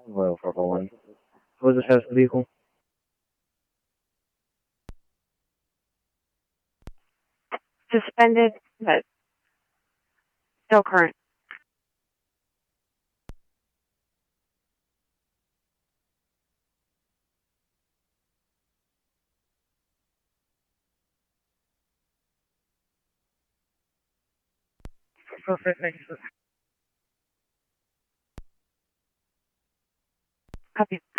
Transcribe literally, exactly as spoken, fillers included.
Well, Purple One. What was the status of the vehicle? Suspended, but still current. Perfect, thank you, sir. Copy.